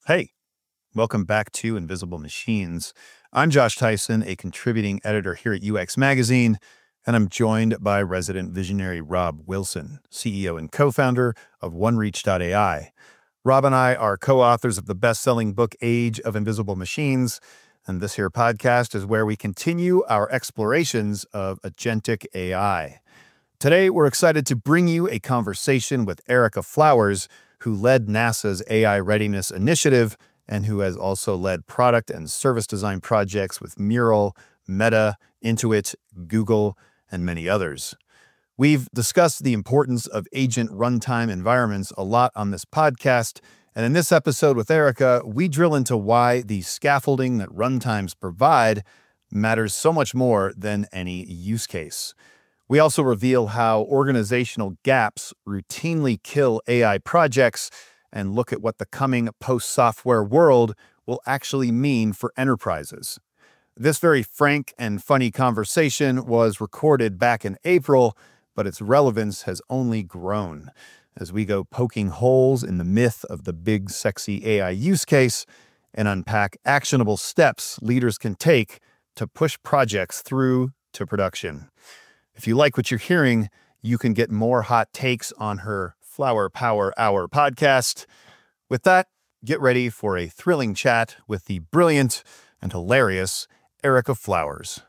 Hey, welcome back to Invisible Machines. I'm Josh Tyson, a contributing editor here at UX Magazine, and I'm joined by resident visionary Rob Wilson, CEO and co-founder of OneReach.ai. Rob and I are co-authors of the best-selling book Age of Invisible Machines, and this here podcast is where we continue our explorations of agentic AI. Today, we're excited to bring you a conversation with Erica Flowers, who led NASA's AI Readiness Initiative and who has also led product and service design projects with Mural, Meta, Intuit, Google, and many others. We've discussed the importance of agent runtime environments a lot on this podcast, and in this episode with Erica, we drill into why the scaffolding that runtimes provide matters so much more than any use case. We also reveal how organizational gaps routinely kill AI projects and look at what the coming post-software world will actually mean for enterprises. This very frank and funny conversation was recorded back in April, but its relevance has only grown as we go poking holes in the myth of the big, sexy AI use case and unpack actionable steps leaders can take to push projects through to production. If you like what you're hearing, you can get more hot takes on her Flower Power Hour podcast. With that, get ready for a thrilling chat with the brilliant and hilarious Erica Flowers.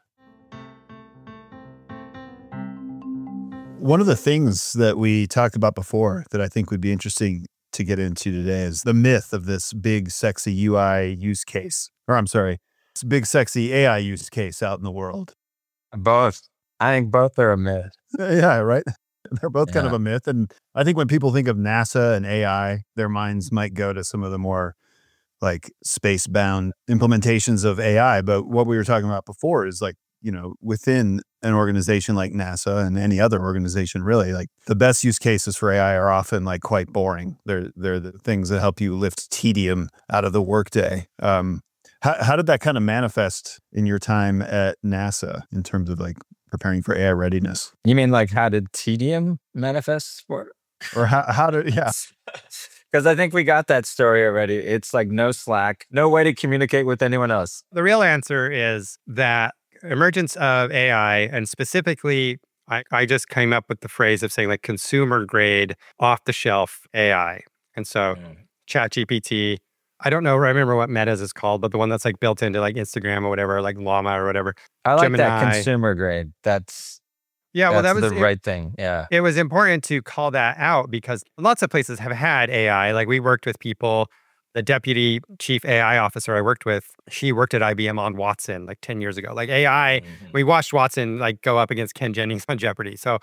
One of the things that we talked about before that I think would be interesting to get into today is the myth of this big, sexy UI use case. This big, sexy AI use case out in the world. Both. I think both are a myth. Yeah, right. They're both kind of a myth. And I think when people think of NASA and AI, their minds might go to some of the more like space-bound implementations of AI. But what we were talking about before is like, you know, within an organization like NASA and any other organization, really, like the best use cases for AI are often like quite boring. They're the things that help you lift tedium out of the workday. How did that kind of manifest in your time at NASA in terms of like preparing for AI readiness? You mean like how did tedium manifest for? Or how did, yeah. Because I think we got that story already. It's like no Slack, no way to communicate with anyone else. The real answer is that emergence of AI, and specifically, I just came up with the phrase of saying like consumer grade, off the shelf AI. And so ChatGPT, I remember what Meta's is called, but the one that's like built into like Instagram or whatever, like Llama or whatever. I like Gemini. that consumer grade. That was the right thing. Yeah. It was important to call that out because lots of places have had AI. Like we worked with people, the deputy chief AI officer I worked with, she worked at IBM on Watson like 10 years ago. Like AI, we watched Watson like go up against Ken Jennings on Jeopardy. So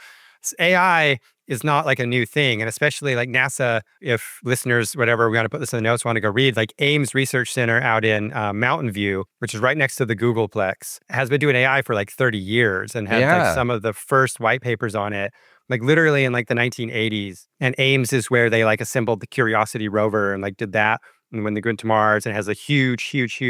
AI is not like a new thing. And especially like NASA, if listeners, whatever, we want to put this in the notes, want to go read, like Ames Research Center out in Mountain View, which is right next to the Googleplex, has been doing AI for like 30 years and had like some of the first white papers on it, like literally in like the 1980s. And Ames is where they like assembled the Curiosity rover and like did that. And when they go into Mars, it has a huge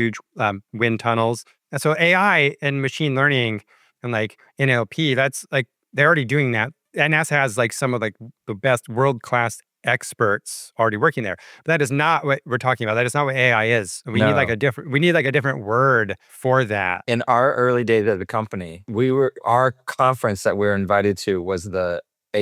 wind tunnels. And so AI and machine learning and like NLP, that's like, they're already doing that. And NASA has like some of like the best world-class experts already working there. But that is not what we're talking about. That is not what AI is. We need like a different word for that. In our early days of the company, our conference that we were invited to was the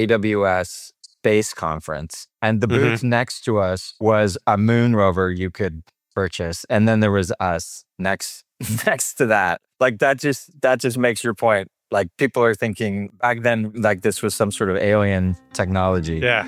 AWS Space Conference. And the booth next to us was a moon rover you could purchase. And then there was us next to that. Like that just makes your point. Like people are thinking back then, like this was some sort of alien technology. Yeah.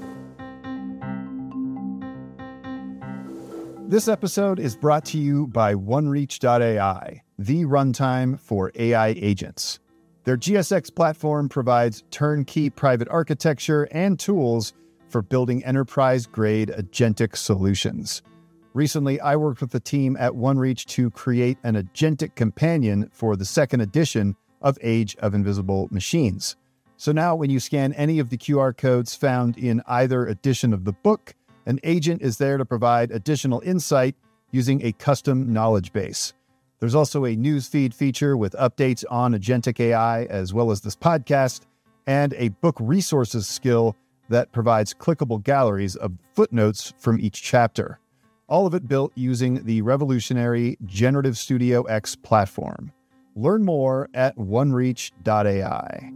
This episode is brought to you by OneReach.ai, the runtime for AI agents. Their GSX platform provides turnkey private architecture and tools for building enterprise-grade agentic solutions. Recently, I worked with the team at OneReach to create an agentic companion for the second edition of Age of Invisible Machines. So now when you scan any of the QR codes found in either edition of the book, an agent is there to provide additional insight using a custom knowledge base. There's also a newsfeed feature with updates on agentic AI, as well as this podcast, and a book resources skill that provides clickable galleries of footnotes from each chapter. All of it built using the revolutionary Generative Studio X platform. Learn more at onereach.ai.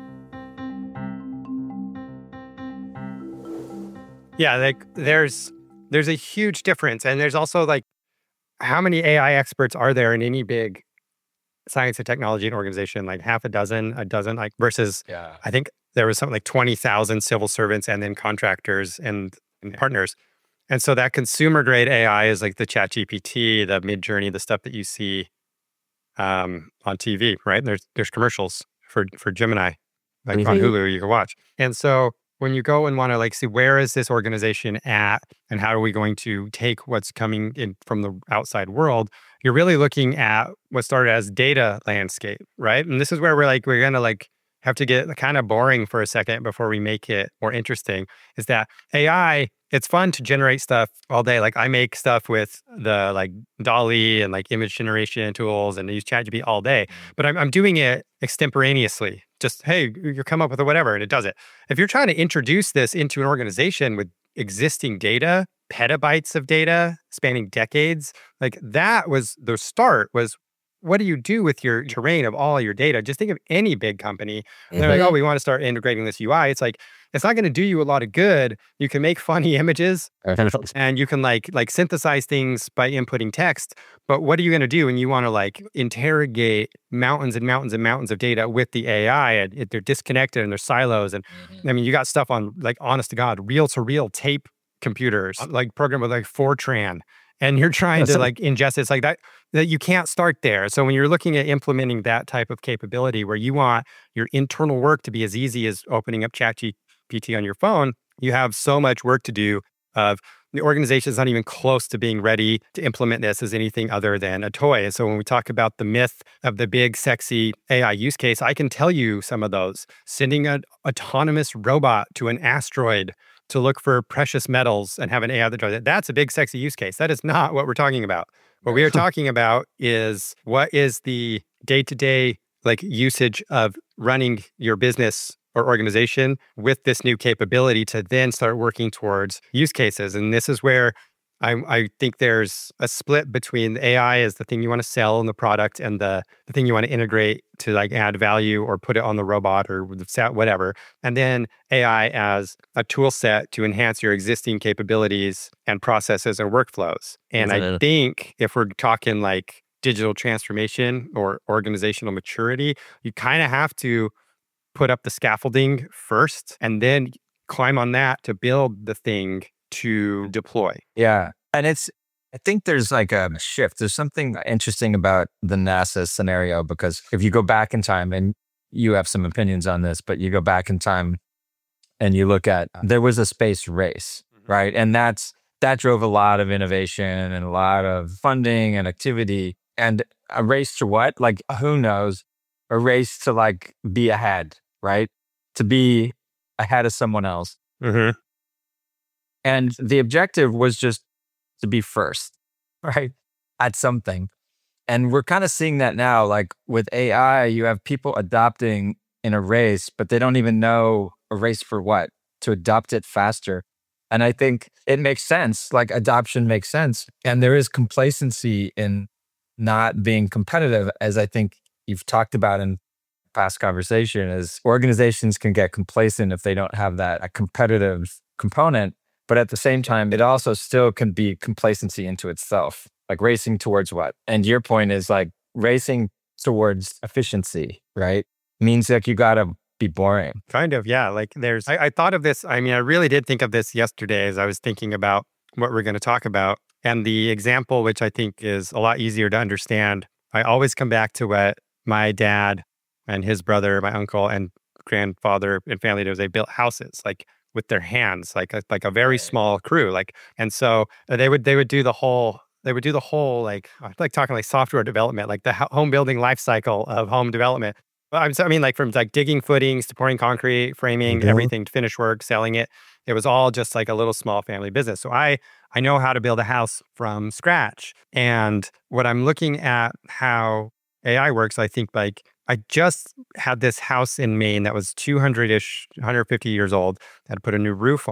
Yeah, like there's a huge difference. And there's also like, how many AI experts are there in any big science and technology and organization? Like half a dozen, like versus I think there was something like 20,000 civil servants and then contractors and partners. And so that consumer grade AI is like the ChatGPT, the Midjourney, the stuff that you see on TV, right? There's commercials for Gemini, like on Hulu, you can watch. And so when you go and want to like see where is this organization at and how are we going to take what's coming in from the outside world, you're really looking at what started as data landscape, right? And this is where we're going to like have to get kind of boring for a second before we make it more interesting, is that AI, it's fun to generate stuff all day. Like I make stuff with the like DALL-E and like image generation tools and use ChatGPT all day, but I'm doing it extemporaneously. Just, hey, you come up with whatever and it does it. If you're trying to introduce this into an organization with existing data, petabytes of data spanning decades, like that was the start, was what do you do with your terrain of all your data? Just think of any big company. They're like, oh, we want to start integrating this UI. It's like, it's not going to do you a lot of good. You can make funny images and you can like synthesize things by inputting text. But what are you going to do when you want to like interrogate mountains and mountains and mountains of data with the AI? And they're disconnected and they're silos. And I mean, you got stuff on like, honest to God, reel to reel tape computers, like programmed with like Fortran. And you're trying to like ingest it. It's like that you can't start there. So when you're looking at implementing that type of capability where you want your internal work to be as easy as opening up ChatGPT on your phone, you have so much work to do. Of the organization is not even close to being ready to implement this as anything other than a toy. And so when we talk about the myth of the big, sexy AI use case, I can tell you some of those. Sending an autonomous robot to an asteroid to look for precious metals and have an AI that does it. That's a big, sexy use case. That is not what we're talking about. What we are talking about is what is the day-to-day like usage of running your business or organization with this new capability to then start working towards use cases. And this is where I think there's a split between AI as the thing you want to sell in the product and the thing you want to integrate to like add value or put it on the robot or whatever. And then AI as a tool set to enhance your existing capabilities and processes and workflows. And I think if we're talking like digital transformation or organizational maturity, you kind of have to put up the scaffolding first and then climb on that to build the thing to deploy. Yeah. And I think there's like a shift. There's something interesting about the NASA scenario, because if you go back in time, and you have some opinions on this, but you go back in time and you look at, there was a space race, right? And that drove a lot of innovation and a lot of funding and activity. And a race to what? Like, who knows? A race to like be ahead, right? To be ahead of someone else. Mm-hmm. And the objective was just to be first, right? At something. And we're kind of seeing that now, like with AI, you have people adopting in a race, but they don't even know a race for what, to adopt it faster. And I think it makes sense, like adoption makes sense. And there is complacency in not being competitive, as I think you've talked about in past conversation, is organizations can get complacent if they don't have that a competitive component. But at the same time, it also still can be complacency into itself, like racing towards what? And your point is like racing towards efficiency, right? Means like you got to be boring. Kind of, yeah. Like I thought of this. I mean, I really did think of this yesterday as I was thinking about what we're going to talk about. And the example, which I think is a lot easier to understand, I always come back to what my dad and his brother, my uncle and grandfather and family did. They built houses like with their hands, like a very small crew. Like, and so they would do the whole like, I like talking like software development, like the home building life cycle of home development. I mean, like from like digging footings to pouring concrete, framing, everything to finish work, selling it. It was all just like a little small family business. So I know how to build a house from scratch. And what I'm looking at how AI works, I think like I just had this house in Maine that was 200-ish, 150 years old, that I put a new roof on.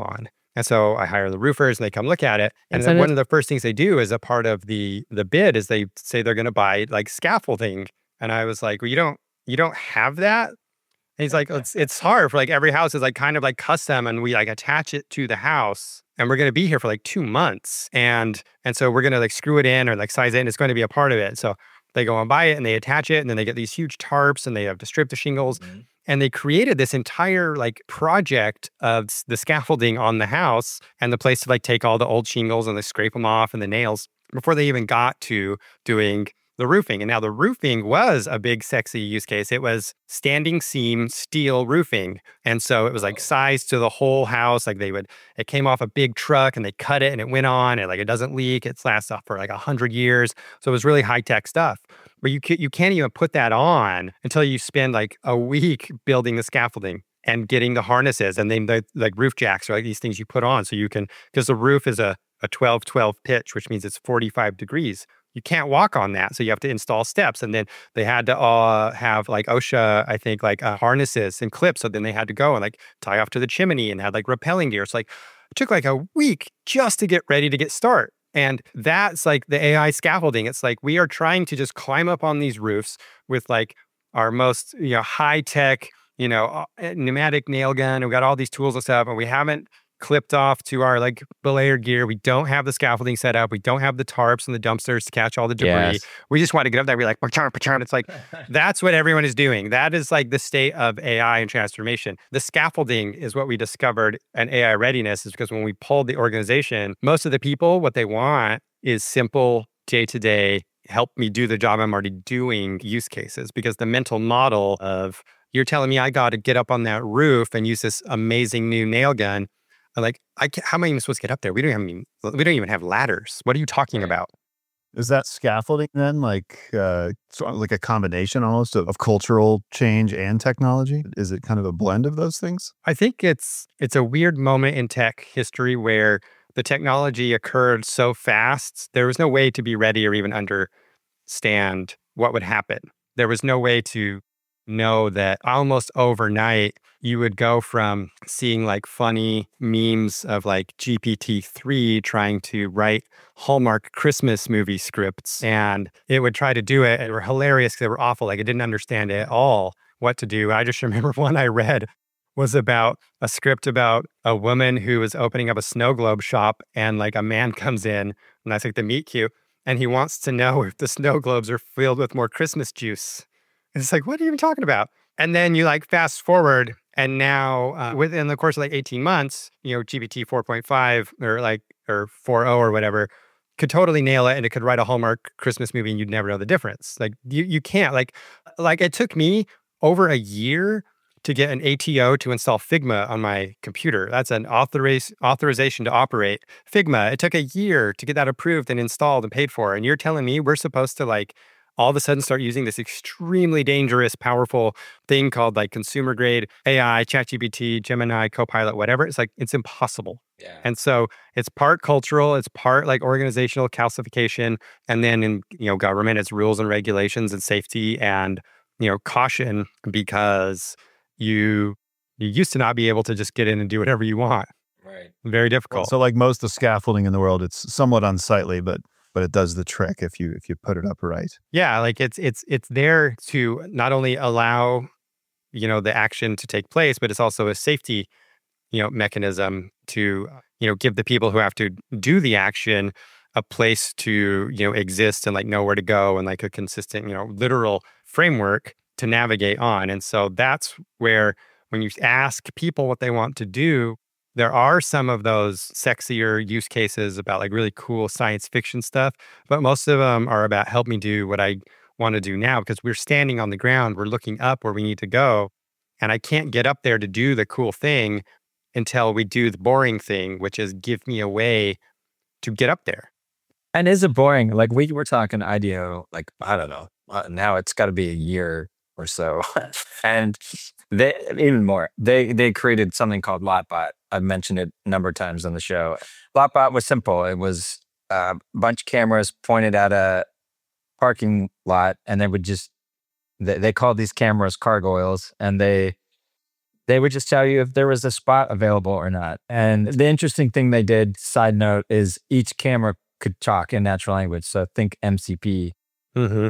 And so I hire the roofers and they come look at it. And then one of the first things they do as a part of the bid is they say they're going to buy like scaffolding. And I was like, well, you don't have that? And he's like, it's hard for like every house is like kind of like custom and we like attach it to the house and we're going to be here for like 2 months. And so we're going to like screw it in or like size it and it's going to be a part of it. So they go and buy it and they attach it and then they get these huge tarps and they have to strip the shingles. And they created this entire like project of the scaffolding on the house and the place to like take all the old shingles and they scrape them off and the nails before they even got to doing the roofing. And now the roofing was a big, sexy use case. It was standing seam steel roofing. And so it was like sized to the whole house. Like it came off a big truck and they cut it and it went on and like it doesn't leak. It lasts off for like 100 years. So it was really high tech stuff. But you can't even put that on until you spend like a week building the scaffolding and getting the harnesses and then the like roof jacks or like these things you put on so you can, because the roof is a 12-12 pitch, which means it's 45 degrees. You can't walk on that. So you have to install steps. And then they had to have like OSHA, I think, like harnesses and clips. So then they had to go and like tie off to the chimney and had like rappelling gear. So like it took like a week just to get ready to get started. And that's like the AI scaffolding. It's like we are trying to just climb up on these roofs with like our most, high tech, pneumatic nail gun. We've got all these tools and stuff, and we haven't clipped off to our like belayer gear. We don't have the scaffolding set up. We don't have the tarps and the dumpsters to catch all the debris. Yes. We just want to get up there and be like, pa-char. It's like, that's what everyone is doing. That is like the state of AI and transformation. The scaffolding is what we discovered in AI readiness is because when we pulled the organization, most of the people, what they want is simple day-to-day, help me do the job I'm already doing use cases, because the mental model of you're telling me I got to get up on that roof and use this amazing new nail gun. I'm like, how am I even supposed to get up there? We don't even have ladders. What are you talking about? Is that scaffolding then like sort of like a combination almost of cultural change and technology? Is it kind of a blend of those things? I think it's a weird moment in tech history where the technology occurred so fast, there was no way to be ready or even understand what would happen. There was no way to know that almost overnight you would go from seeing like funny memes of like GPT-3 trying to write Hallmark Christmas movie scripts, and it would try to do it. They were hilarious. They were awful. Like it didn't understand at all what to do. I just remember one I read was about a script about a woman who was opening up a snow globe shop, and like a man comes in, and that's like the meet cute, and he wants to know if the snow globes are filled with more Christmas juice. And it's like, what are you even talking about? And then you like fast forward, and now within the course of like 18 months, GPT 4.5 or 4.0 or whatever could totally nail it, and it could write a Hallmark Christmas movie and you'd never know the difference. Like you can't like it took me over a year to get an ATO to install Figma on my computer. That's an authorization to operate Figma. It took a year to get that approved and installed and paid for. And you're telling me we're supposed to like all of a sudden start using this extremely dangerous, powerful thing called like consumer grade AI, ChatGPT, Gemini, Copilot, whatever. It's like, it's impossible. Yeah. And so it's part cultural, it's part like organizational calcification. And then in, government, it's rules and regulations and safety and, caution, because you used to not be able to just get in and do whatever you want. Right. Very difficult. So like most of the scaffolding in the world, it's somewhat unsightly, but it does the trick if you put it up right. Yeah, like it's there to not only allow, the action to take place, but it's also a safety, mechanism to, give the people who have to do the action a place to, exist and like know where to go and like a consistent, literal framework to navigate on. And so that's where when you ask people what they want to do, there are some of those sexier use cases about like really cool science fiction stuff, but most of them are about help me do what I want to do now, because we're standing on the ground, we're looking up where we need to go, and I can't get up there to do the cool thing until we do the boring thing, which is give me a way to get up there. And is it boring? Like we were talking IDEO, like, I don't know, now it's got to be a year or so. And they even more, they created something called LotBot. I've mentioned it a number of times on the show. LotBot was simple. It was a bunch of cameras pointed at a parking lot, and they would just, they called these cameras gargoyles, and they They would just tell you if there was a spot available or not. And the interesting thing they did, side note, is each camera could talk in natural language. So think MCP. Mm-hmm.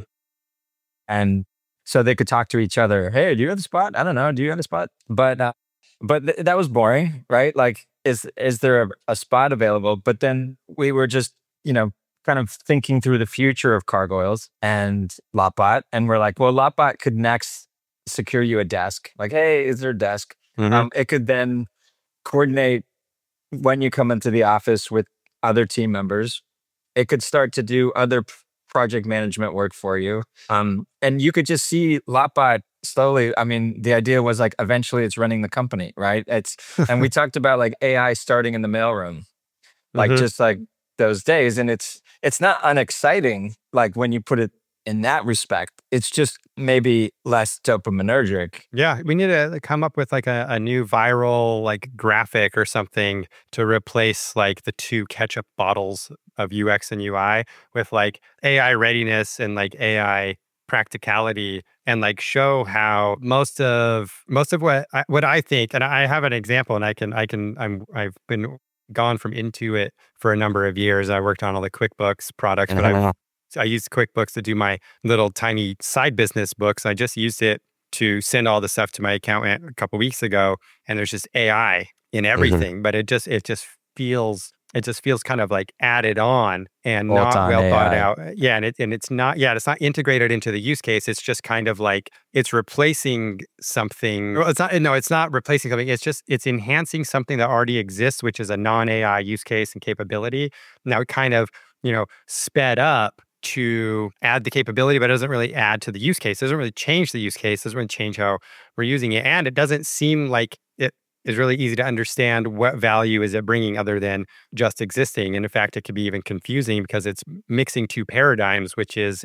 And so they could talk to each other. Hey, do you have a spot? I don't know. Do you have a spot? But that was boring, right? Like, is there a spot available? But then we were just, kind of thinking through the future of Cargoils and Lotbot. And we're like, well, Lotbot could next secure you a desk. Like, hey, is there a desk? Mm-hmm. It could then coordinate when you come into the office with other team members. It could start to do other project management work for you. And you could just see Lotbot slowly. I mean, the idea was like, eventually it's running the company, right? And we talked about like AI starting in the mailroom, like just like those days. And it's not unexciting, like when you put it in that respect. It's just maybe less dopaminergic. Yeah, we need to come up with like a new viral like graphic or something to replace like the 2 ketchup bottles of UX and UI with like AI readiness and like AI practicality, and like show how most of what I think, and I have an example, and I've been gone from Intuit for a number of years. I worked on all the QuickBooks products, but I used QuickBooks to do my little tiny side business books. I just used it to send all the stuff to my accountant a couple weeks ago, and there's just AI in everything. But it just feels kind of like added on and not well thought out. Yeah, and it's not integrated into the use case. It's just kind of like it's replacing something. Well, it's not replacing something. It's enhancing something that already exists, which is a non-AI use case and capability. Now it kind of sped up to add the capability, but it doesn't really add to the use case. It doesn't really change the use case. It doesn't really change how we're using it. And it doesn't seem like it is really easy to understand what value is it bringing other than just existing. And in fact, it could be even confusing because it's mixing 2 paradigms, which is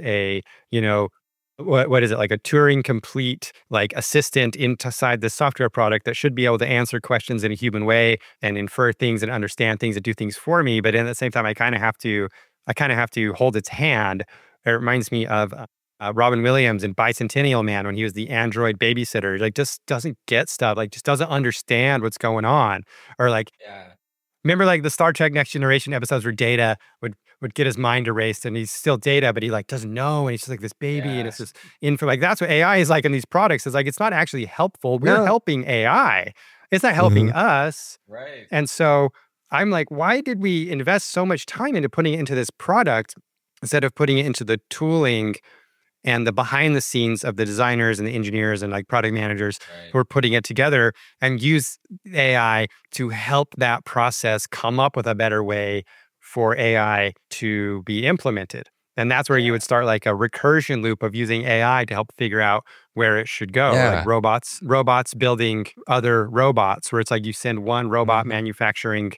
what is it, like a Turing complete like assistant inside the software product that should be able to answer questions in a human way and infer things and understand things and do things for me. But at the same time, I kind of have to hold its hand. It reminds me of Robin Williams in Bicentennial Man when he was the android babysitter. Like, just doesn't get stuff. Like, just doesn't understand what's going on. Or like, remember like the Star Trek Next Generation episodes where Data would get his mind erased, and he's still Data, but he like doesn't know, and he's just like this baby, and it's just info. Like, that's what AI is like in these products. It's like it's not actually helpful. We're helping AI. It's not helping us. Right. And so I'm like, why did we invest so much time into putting it into this product instead of putting it into the tooling and the behind the scenes of the designers and the engineers and like product managers who are putting it together, and use AI to help that process come up with a better way for AI to be implemented. And that's where you would start like a recursion loop of using AI to help figure out where it should go. Yeah. Like robots building other robots, where it's like you send one robot manufacturing,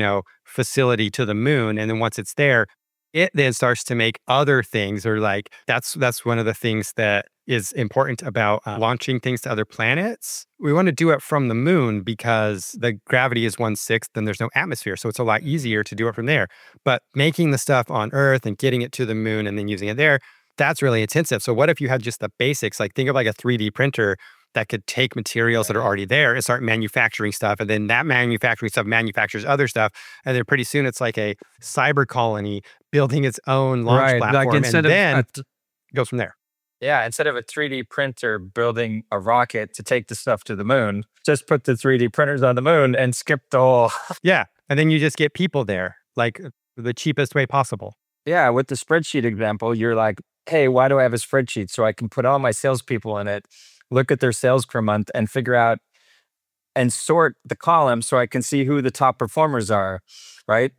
facility to the moon. And then once it's there, it then starts to make other things, or like that's one of the things that is important about launching things to other planets. We want to do it from the moon because the gravity is 1/6 and there's no atmosphere. So it's a lot easier to do it from there. But making the stuff on Earth and getting it to the moon and then using it there, that's really intensive. So what if you had just the basics? Like, think of like a 3D printer that could take materials that are already there and start manufacturing stuff. And then that manufacturing stuff manufactures other stuff. And then pretty soon it's like a cyber colony building its own launch platform. Like and then it goes from there. Yeah, instead of a 3D printer building a rocket to take the stuff to the moon, just put the 3D printers on the moon and skip the whole... Yeah, and then you just get people there, like the cheapest way possible. Yeah, with the spreadsheet example, you're like, hey, why do I have a spreadsheet? So I can put all my salespeople in it, look at their sales per month, and figure out and sort the columns so I can see who the top performers are, right?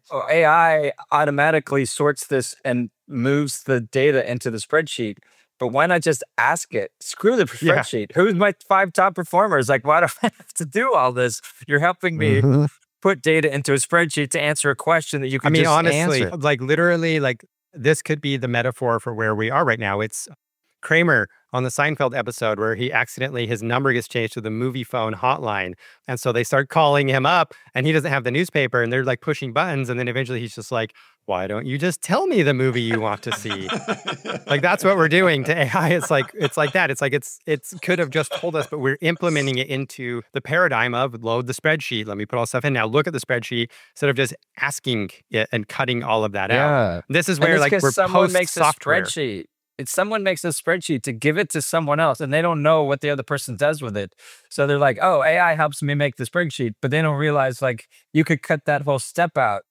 AI automatically sorts this and moves the data into the spreadsheet. But why not just ask it? Screw the spreadsheet. Who's my 5 top performers? Like, why do I have to do all this? You're helping me put data into a spreadsheet to answer a question that you can just honestly, answer. like literally, like this could be the metaphor for where we are right now. It's Kramer on the Seinfeld episode where his number gets changed to the movie phone hotline. And so they start calling him up and he doesn't have the newspaper and they're like pushing buttons. And then eventually he's just like, why don't you just tell me the movie you want to see? Like that's what we're doing to AI. It's like that. It's like it's could have just told us, but we're implementing it into the paradigm of load the spreadsheet. Let me put all stuff in now. Look at the spreadsheet instead of just asking it and cutting all of that out. This is where like we're someone makes a post-software. spreadsheet. It's someone makes a spreadsheet to give it to someone else, and they don't know what the other person does with it. So they're like, "Oh, AI helps me make the spreadsheet," but they don't realize like you could cut that whole step out.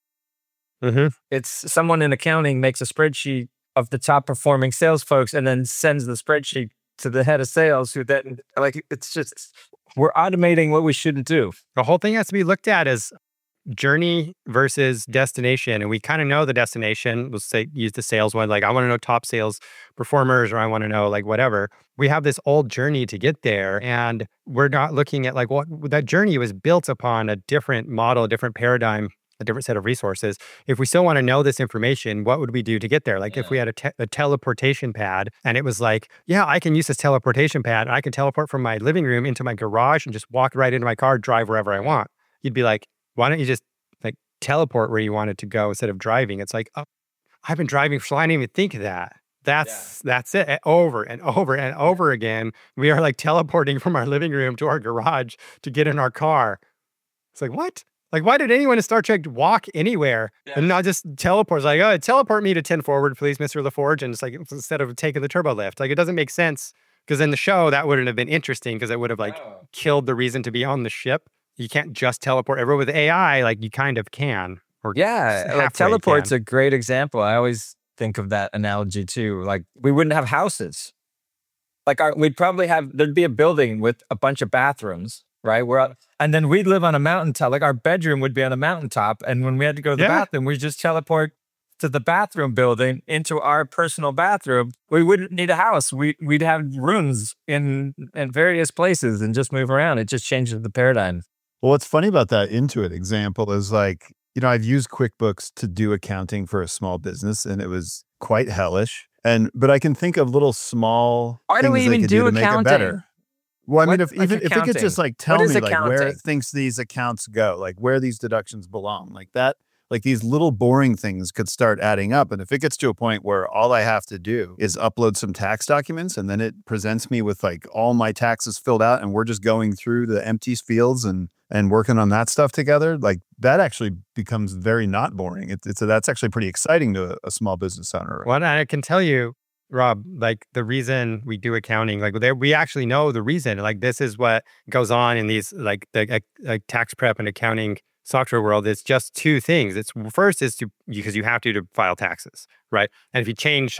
It's someone in accounting makes a spreadsheet of the top performing sales folks and then sends the spreadsheet to the head of sales, who then like it's just we're automating what we shouldn't do. The whole thing has to be looked at as journey versus destination. And we kind of know the destination. We'll say use the sales one. Like I want to know top sales performers, or I want to know like whatever. We have this old journey to get there. And we're not looking at like what that journey was built upon a different model, a different paradigm, a different set of resources. If we still want to know this information, what would we do to get there? Like if we had a teleportation pad and it was like, yeah, I can use this teleportation pad. I can teleport from my living room into my garage and just walk right into my car, drive wherever I want. You'd be like, why don't you just like teleport where you wanted to go instead of driving? It's like, oh, I've been driving, so I didn't even think of that. That's it. Over and over and over again. We are like teleporting from our living room to our garage to get in our car. It's like, what? Like, why did anyone in Star Trek walk anywhere and not just teleport? It's like, oh, teleport me to 10 forward, please, Mr. LaForge. And it's like, instead of taking the turbo lift, like, it doesn't make sense. Because in the show, that wouldn't have been interesting because it would have like killed the reason to be on the ship. You can't just teleport everywhere. With AI, like, you kind of can. Or like teleport's a great example. I always think of that analogy too. Like, we wouldn't have houses. Like, we'd probably there'd be a building with a bunch of bathrooms. Right. And then we'd live on a mountaintop. Like our bedroom would be on a mountaintop. And when we had to go to the bathroom, we just teleport to the bathroom building into our personal bathroom. We wouldn't need a house. We'd have rooms in various places and just move around. It just changes the paradigm. Well, what's funny about that Intuit example is like, you know, I've used QuickBooks to do accounting for a small business and it was quite hellish. But I can think of little small Why do we even do accounting? Make it better. Well, I mean, if it could just like tell me like where it thinks these accounts go, like where these deductions belong, like that, like these little boring things could start adding up. And if it gets to a point where all I have to do is upload some tax documents and then it presents me with like all my taxes filled out and we're just going through the empty fields and working on that stuff together, like that actually becomes very not boring. That's actually pretty exciting to a small business owner. Well, I can tell you, Rob, like the reason we do accounting, like we actually know the reason. Like this is what goes on in these like the tax prep and accounting software world. It's just two things. It's first is because you have to file taxes, right? And if you change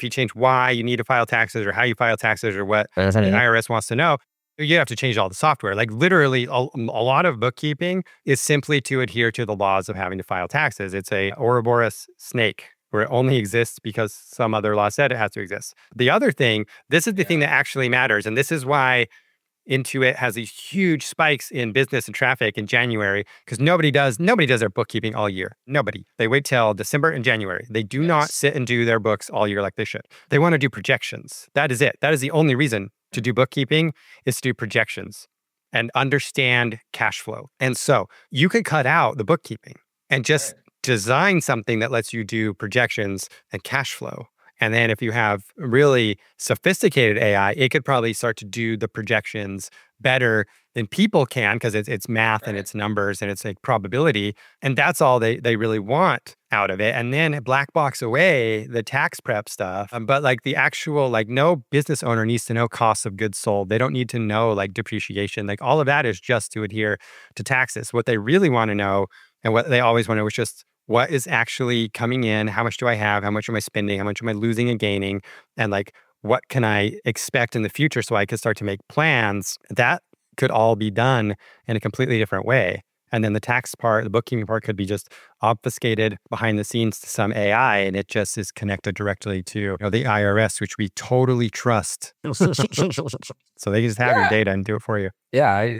why you need to file taxes or how you file taxes or what the IRS wants to know, you have to change all the software. Like literally, a lot of bookkeeping is simply to adhere to the laws of having to file taxes. It's a Ouroboros snake, where it only exists because some other law said it has to exist. The other thing, this is the thing that actually matters. And this is why Intuit has these huge spikes in business and traffic in January, because nobody does their bookkeeping all year. Nobody. They wait till December and January. They do not sit and do their books all year like they should. They want to do projections. That is it. That is the only reason to do bookkeeping, is to do projections and understand cash flow. And so you could cut out the bookkeeping and just design something that lets you do projections and cash flow. And then if you have really sophisticated AI, it could probably start to do the projections better than people can, because it's math and it's numbers and it's like probability. And that's all they really want out of it. And then it black box away the tax prep stuff. But like the actual, like no business owner needs to know costs of goods sold. They don't need to know like depreciation. Like all of that is just to adhere to taxes. What they really want to know, and what they always want to know, is just what is actually coming in? How much do I have? How much am I spending? How much am I losing and gaining? And like, what can I expect in the future so I can start to make plans? That could all be done in a completely different way. And then the tax part, the bookkeeping part, could be just obfuscated behind the scenes to some AI, and it just is connected directly to the IRS, which we totally trust. So they can just have your data and do it for you. Yeah,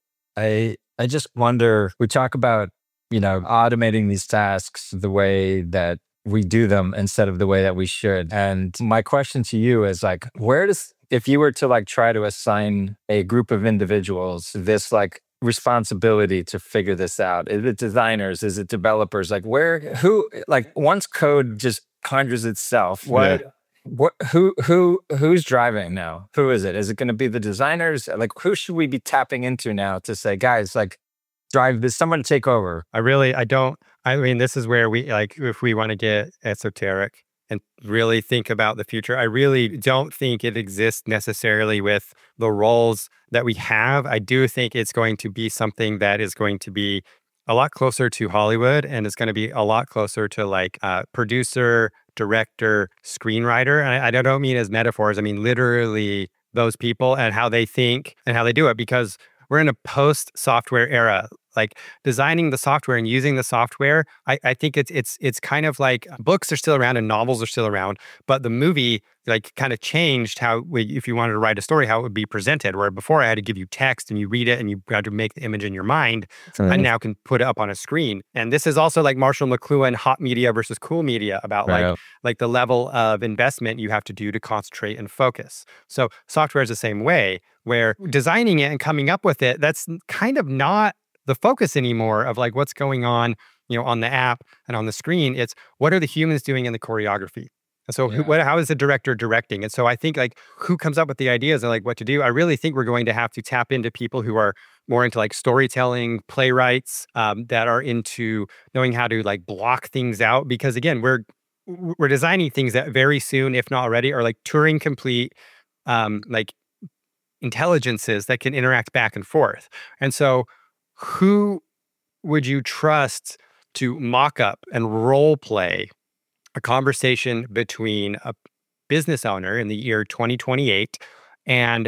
I just wonder, we talk about automating these tasks the way that we do them instead of the way that we should. And my question to you is like, if you were to like try to assign a group of individuals this like responsibility to figure this out? Is it designers? Is it developers? Like once code just conjures itself, who's driving now? Who is it? Is it going to be the designers? Like, who should we be tapping into now to say, guys, like, drive this, someone take over? I mean, this is where we, like, if we want to get esoteric and really think about the future, I really don't think it exists necessarily with the roles that we have. I do think it's going to be something that is going to be a lot closer to Hollywood, and it's going to be a lot closer to like producer, director, screenwriter. And I don't mean as metaphors. I mean literally those people and how they think and how they do it, because we're in a post-software era. Like designing the software and using the software, I think it's kind of like books are still around and novels are still around, but the movie like kind of changed how if you wanted to write a story, how it would be presented. Where before I had to give you text and you read it and you had to make the image in your mind. I now can put it up on a screen. And this is also like Marshall McLuhan, hot media versus cool media, about like the level of investment you have to do to concentrate and focus. So software is the same way, where designing it and coming up with it, that's kind of not the focus anymore of like what's going on, on the app and on the screen. It's what are the humans doing in the choreography? And so how is the director directing? And so I think like who comes up with the ideas and like what to do? I really think we're going to have to tap into people who are more into like storytelling, playwrights, that are into knowing how to like block things out. Because again, we're designing things that very soon, if not already, are like Turing complete, like intelligences that can interact back and forth. And so who would you trust to mock up and role play a conversation between a business owner in the year 2028 and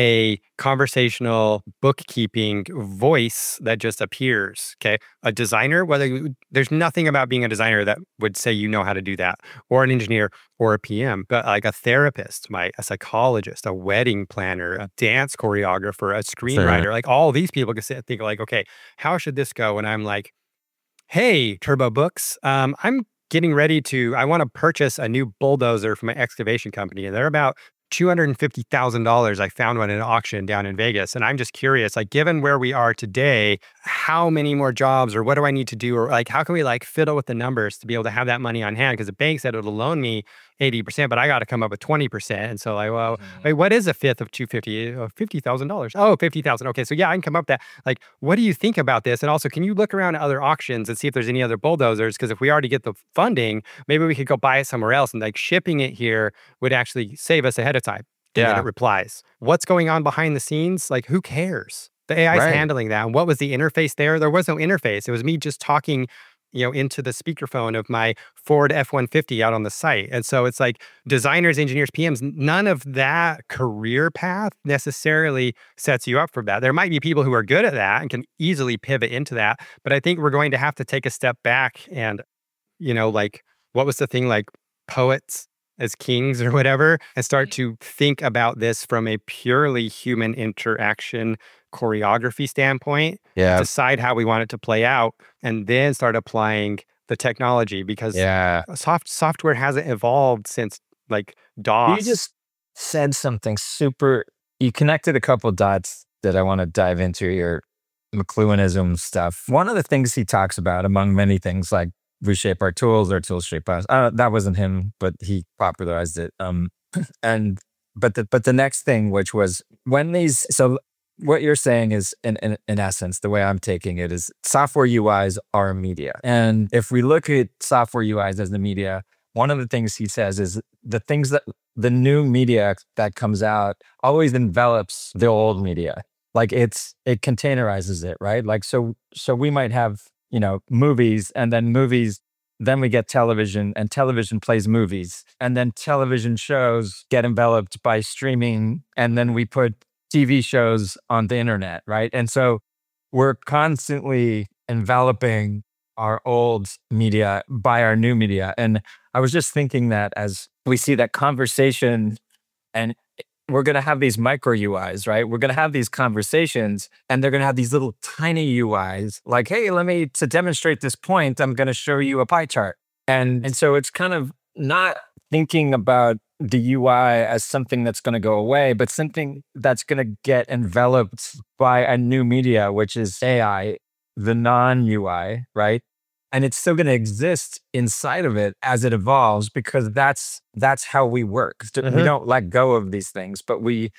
a conversational bookkeeping voice that just appears? Okay. A designer, there's nothing about being a designer that would say you know how to do that, or an engineer or a PM, but like a therapist, a psychologist, a wedding planner, a dance choreographer, a screenwriter, like all these people can sit and think like, okay, how should this go? And I'm like, hey, Turbo Books, I'm getting ready I want to purchase a new bulldozer for my excavation company. And they're about $250,000. I found one at an auction down in Vegas. And I'm just curious, like, given where we are today, how many more jobs, or what do I need to do? Or like, how can we like fiddle with the numbers to be able to have that money on hand? Because the bank said it'll loan me 80%, but I got to come up with 20%. And so like, well, wait, what is a fifth of $250,000? $50,000. Oh, 50,000. Okay. So yeah, I can come up with that. Like, what do you think about this? And also, can you look around at other auctions and see if there's any other bulldozers? Because if we already get the funding, maybe we could go buy it somewhere else, and like shipping it here would actually save us ahead of time. And then it replies, what's going on behind the scenes? Like, who cares? The AI is handling that. And what was the interface there? There was no interface. It was me just talking, into the speakerphone of my Ford F-150 out on the site. And so it's like designers, engineers, PMs, none of that career path necessarily sets you up for that. There might be people who are good at that and can easily pivot into that. But I think we're going to have to take a step back and, like, what was the thing, like poets as kings or whatever, and start to think about this from a purely human interaction choreography standpoint, decide how we want it to play out, and then start applying the technology, because software hasn't evolved since like DOS. You just said something you connected a couple dots that I want to dive into, your McLuhanism stuff. One of the things he talks about, among many things, like we shape our tools shape us. That wasn't him, but he popularized it. But the next thing, which was so what you're saying is, in essence, the way I'm taking it is software UIs are media. And if we look at software UIs as the media, one of the things he says is the new media that comes out always envelops the old media. Like it containerizes it, right? Like, so we might have, movies, and then we get television, and television plays movies, and then television shows get enveloped by streaming, and then we put TV shows on the internet, right? And so we're constantly enveloping our old media by our new media. And I was just thinking that as we see that conversation, and we're going to have these micro UIs, right? We're going to have these conversations, and they're going to have these little tiny UIs like, hey, to demonstrate this point, I'm going to show you a pie chart. And so it's kind of not thinking about the UI as something that's going to go away, but something that's going to get enveloped by a new media, which is AI, the non-UI, right? And it's still going to exist inside of it as it evolves, because that's how we work. We don't let go of these things, but we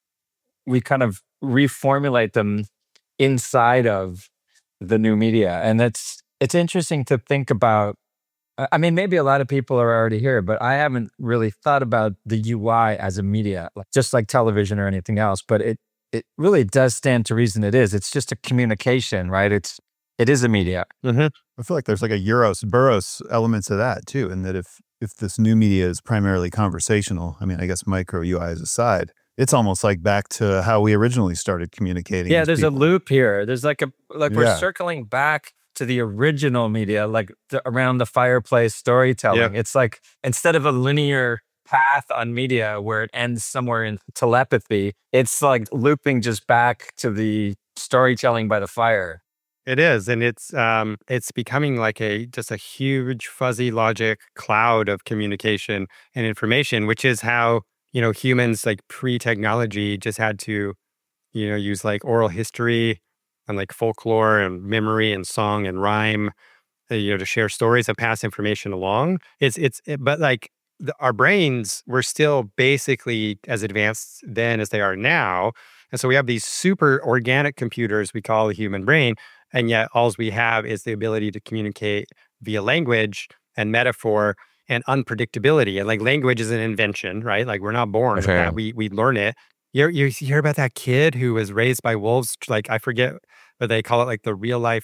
kind of reformulate them inside of the new media. And it's interesting to think about. I mean, maybe a lot of people are already here, but I haven't really thought about the UI as a media, just like television or anything else. But it really does stand to reason it is. It's just a communication, right? It is a media. I feel like there's like a Burroughs elements of that too, and that if this new media is primarily conversational, I mean, I guess micro UIs aside, it's almost like back to how we originally started communicating. Yeah, there's a loop here. There's we're circling back to the original media, around the fireplace storytelling. It's like, instead of a linear path on media where it ends somewhere in telepathy, it's like looping just back to the storytelling by the fire. It is, and it's becoming like just a huge fuzzy logic cloud of communication and information, which is how, humans like pre-technology just had to, use like oral history and like folklore and memory and song and rhyme, to share stories and pass information along. But like our brains were still basically as advanced then as they are now. And so we have these super organic computers we call the human brain. And yet all we have is the ability to communicate via language and metaphor and unpredictability. And like language is an invention, right? Like we're not born with that. We learn it. You hear about that kid who was raised by wolves? Like, I forget what they call it, like the real life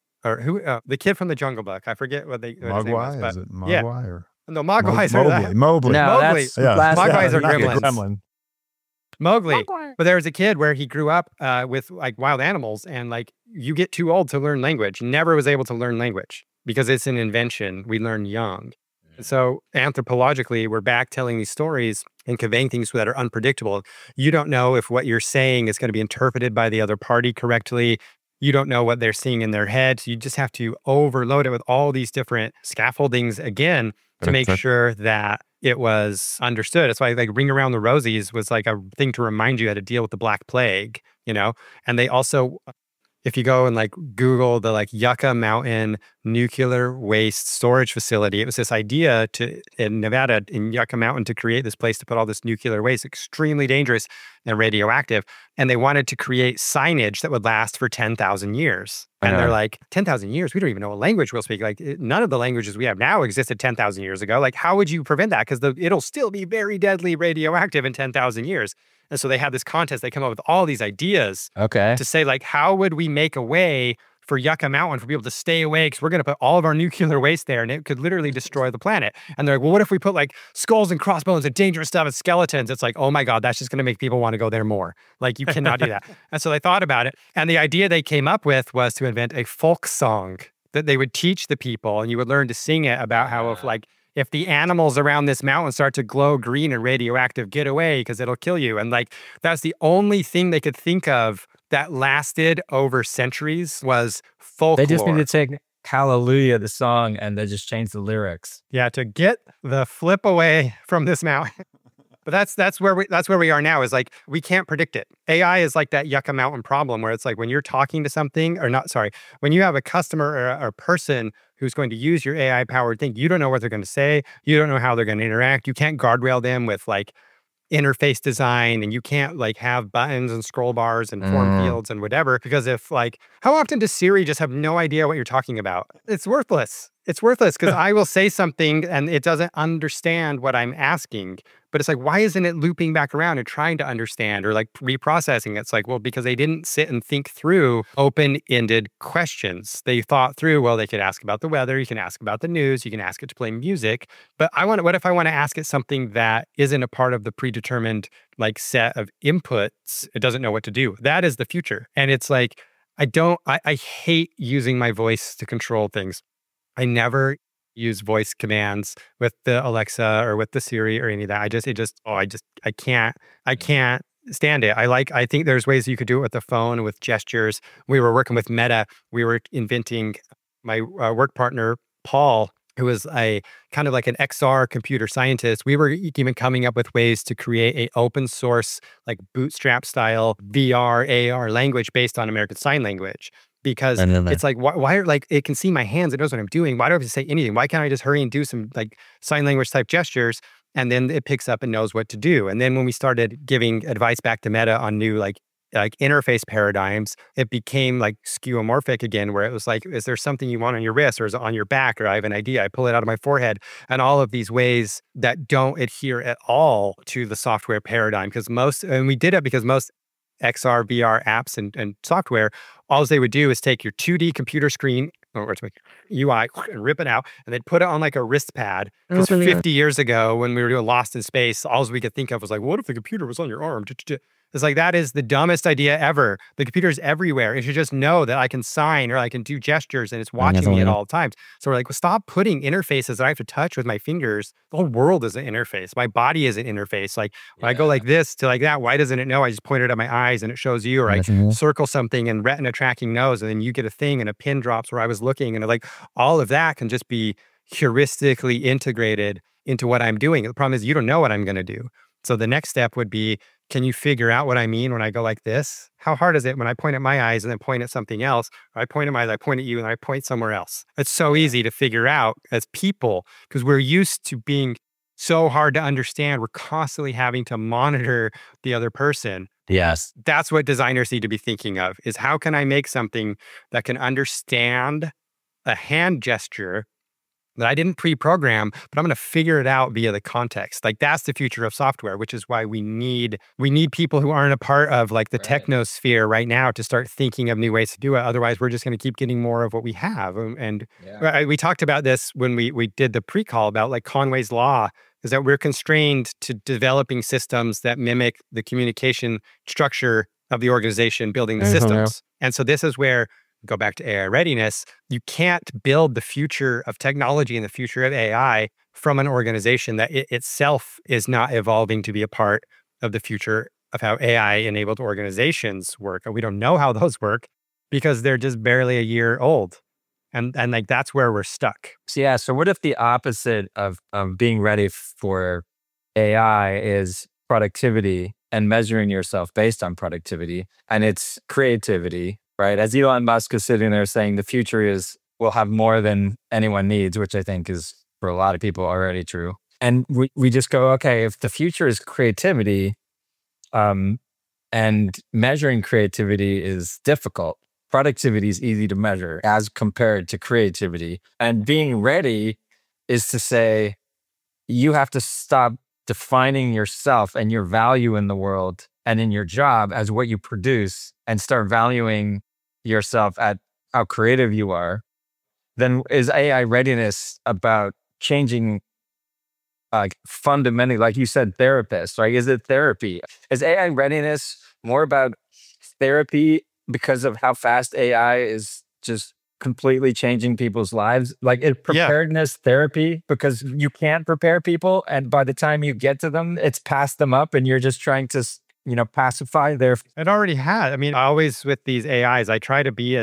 the kid from the Jungle Book. I forget what his name was. Mogwai? Is it Mogwai or? No, Mogwais are Mowgli. No, Mowgli. Mogwais are gremlins. Gremlin. Mowgli. But there was a kid where he grew up with like wild animals, and like you get too old to learn language. Never was able to learn language because it's an invention. We learn young. So anthropologically, we're back telling these stories and conveying things that are unpredictable. You don't know if what you're saying is going to be interpreted by the other party correctly. You don't know what they're seeing in their head. So you just have to overload it with all these different scaffoldings again to make sure that it was understood. That's why like Ring Around the Rosies was like a thing to remind you how to deal with the Black Plague, And they also, if you go and like Google the like Yucca Mountain nuclear waste storage facility, it was this idea in Nevada, in Yucca Mountain, to create this place to put all this nuclear waste, extremely dangerous and radioactive. And they wanted to create signage that would last for 10,000 years. And they're like, 10,000 years? We don't even know what language we'll speak. Like none of the languages we have now existed 10,000 years ago. Like how would you prevent that? Because it'll still be very deadly radioactive in 10,000 years. And so they have this contest. They come up with all these ideas to say, like, how would we make a way for Yucca Mountain for people to stay away? Because we're going to put all of our nuclear waste there and it could literally destroy the planet. And they're like, well, what if we put like skulls and crossbones and dangerous stuff and skeletons? It's like, oh my God, that's just going to make people want to go there more. Like you cannot do that. And so they thought about it. And the idea they came up with was to invent a folk song that they would teach the people, and you would learn to sing it about how if the animals around this mountain start to glow green and radioactive, get away because it'll kill you. And like, that's the only thing they could think of that lasted over centuries was folklore. They just need to take Hallelujah, the song, and they just change the lyrics. Yeah, to get the flip away from this mountain. But that's where we are now, is like, we can't predict it. AI is like that Yucca Mountain problem where it's like when you're talking to something, when you have a customer or a person who's going to use your AI powered thing, you don't know what they're going to say. You don't know how they're going to interact. You can't guardrail them with like interface design, and you can't like have buttons and scroll bars and form fields and whatever, because if like, how often does Siri just have no idea what you're talking about? It's worthless. It's worthless because I will say something and it doesn't understand what I'm asking. But it's like, why isn't it looping back around and trying to understand or like reprocessing? It's like, well, because they didn't sit and think through open-ended questions. They thought through, well, they could ask about the weather, you can ask about the news, you can ask it to play music. But what if I want to ask it something that isn't a part of the predetermined like set of inputs? It doesn't know what to do. That is the future. And it's like, I hate using my voice to control things. I never use voice commands with the Alexa or with the Siri or any of that. I can't stand it. I think there's ways you could do it with the phone, with gestures. We were working with Meta. We were inventing, my work partner, Paul, who was a kind of like an XR computer scientist. We were even coming up with ways to create a open source, like Bootstrap style VR, AR language based on American Sign Language. Because it's like, why are like, it can see my hands, it knows what I'm doing. Why do I have to say anything? Why can't I just hurry and do some like sign language type gestures? And then it picks up and knows what to do. And then when we started giving advice back to Meta on new like interface paradigms, it became like skeuomorphic again, where it was like, is there something you want on your wrist, or is it on your back, or I have an idea, I pull it out of my forehead, and all of these ways that don't adhere at all to the software paradigm. And we did it because most XR, VR apps and software, all they would do is take your 2D computer screen or UI and rip it out and then put it on like a wrist pad. Because 50 years ago, when we were doing Lost in Space, all we could think of was like, what if the computer was on your arm? It's like, that is the dumbest idea ever. The computer's everywhere. It should just know that I can sign or I can do gestures and it's watching me at all times. So we're like, well, stop putting interfaces that I have to touch with my fingers. The whole world is an interface. My body is an interface. Like when I go like this to like that, why doesn't it know? I just point it at my eyes and it shows you, or I circle something and retina tracking knows, and then you get a thing and a pin drops where I was looking, and like all of that can just be heuristically integrated into what I'm doing. The problem is you don't know what I'm going to do. So the next step would be, can you figure out what I mean when I go like this? How hard is it when I point at my eyes and then point at something else? Or I point at my eyes, I point at you, and I point somewhere else. It's so easy to figure out as people because we're used to being so hard to understand. We're constantly having to monitor the other person. Yes. That's what designers need to be thinking of, is how can I make something that can understand a hand gesture that I didn't pre-program, but I'm going to figure it out via the context. Like that's the future of software, which is why we need people who aren't a part of like the technosphere right now to start thinking of new ways to do it. Otherwise, we're just going to keep getting more of what we have. And we talked about this when we did the pre-call about like Conway's Law, is that we're constrained to developing systems that mimic the communication structure of the organization building the systems. And so this is where, go back to AI readiness, you can't build the future of technology and the future of AI from an organization that itself is not evolving to be a part of the future of how AI-enabled organizations work. And we don't know how those work because they're just barely a year old. And like that's where we're stuck. So what if the opposite of being ready for AI is productivity and measuring yourself based on productivity, and it's creativity? Right. As Elon Musk is sitting there saying the future we'll have more than anyone needs, which I think is for a lot of people already true. And we just go, okay, if the future is creativity, and measuring creativity is difficult, productivity is easy to measure as compared to creativity. And being ready is to say, you have to stop defining yourself and your value in the world and in your job as what you produce and start valuing yourself at how creative you are. Then is AI readiness about changing fundamentally, like you said, therapists, right? Is it therapy? Is AI readiness more about therapy because of how fast AI is just completely changing people's lives? Like preparedness therapy, because you can't prepare people, and by the time you get to them, it's passed them up and you're just trying to pacify their... It already had. I mean, always with these AIs, I try to be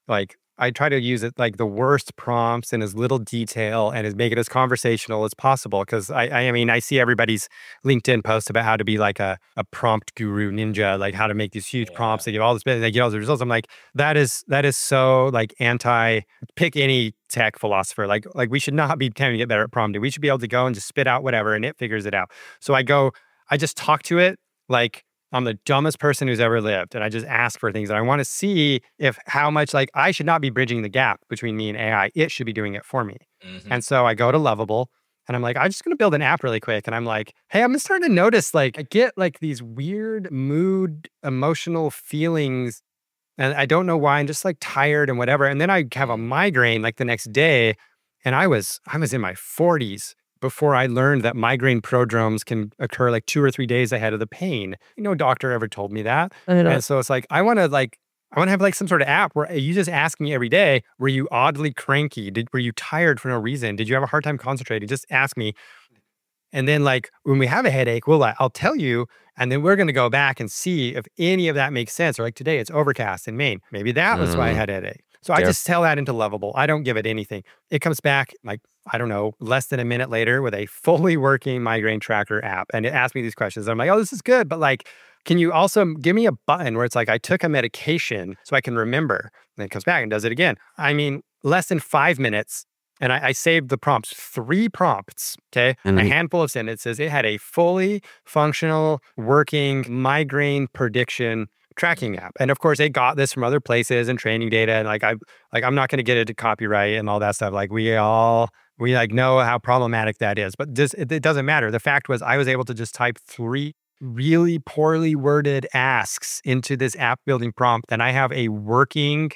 I try to use it like the worst prompts and as little detail and make it as conversational as possible. Because I mean, I see everybody's LinkedIn post about how to be like a prompt guru ninja, like how to make these huge prompts. They give all this, they get all the results. I'm like, that is so like pick any tech philosopher. Like we should not be trying to get better at prompting. We should be able to go and just spit out whatever and it figures it out. So I just talk to it like I'm the dumbest person who's ever lived. And I just ask for things. And I want to see how much like I should not be bridging the gap between me and AI. It should be doing it for me. Mm-hmm. And so I go to Lovable and I'm like, I'm just going to build an app really quick. And I'm like, hey, I'm starting to notice like I get like these weird mood, emotional feelings. And I don't know why. I'm just like tired and whatever. And then I have a migraine like the next day. And I was in my 40s. Before I learned that migraine prodromes can occur like 2 or 3 days ahead of the pain. No doctor ever told me that. And so it's like, I want to have like some sort of app where you just ask me every day, were you oddly cranky? Were you tired for no reason? Did you have a hard time concentrating? Just ask me. And then like when we have a headache, I'll tell you, and then we're going to go back and see if any of that makes sense. Or like today it's overcast in Maine. Maybe that was why I had a headache. So I just tell that into Lovable. I don't give it anything. It comes back like, I don't know, less than a minute later with a fully working migraine tracker app. And it asks me these questions. I'm like, oh, this is good. But like, can you also give me a button where it's like, I took a medication so I can remember? And it comes back and does it again. I mean, less than 5 minutes. And I saved the prompts, 3 prompts, okay? And a then- handful of sentences. It had a fully functional, working migraine prediction tracking app. And of course, they got this from other places and training data. And I'm not going to get into copyright and all that stuff. Like we like know how problematic that is. But it doesn't matter. The fact was I was able to just type 3 really poorly worded asks into this app building prompt. And I have a working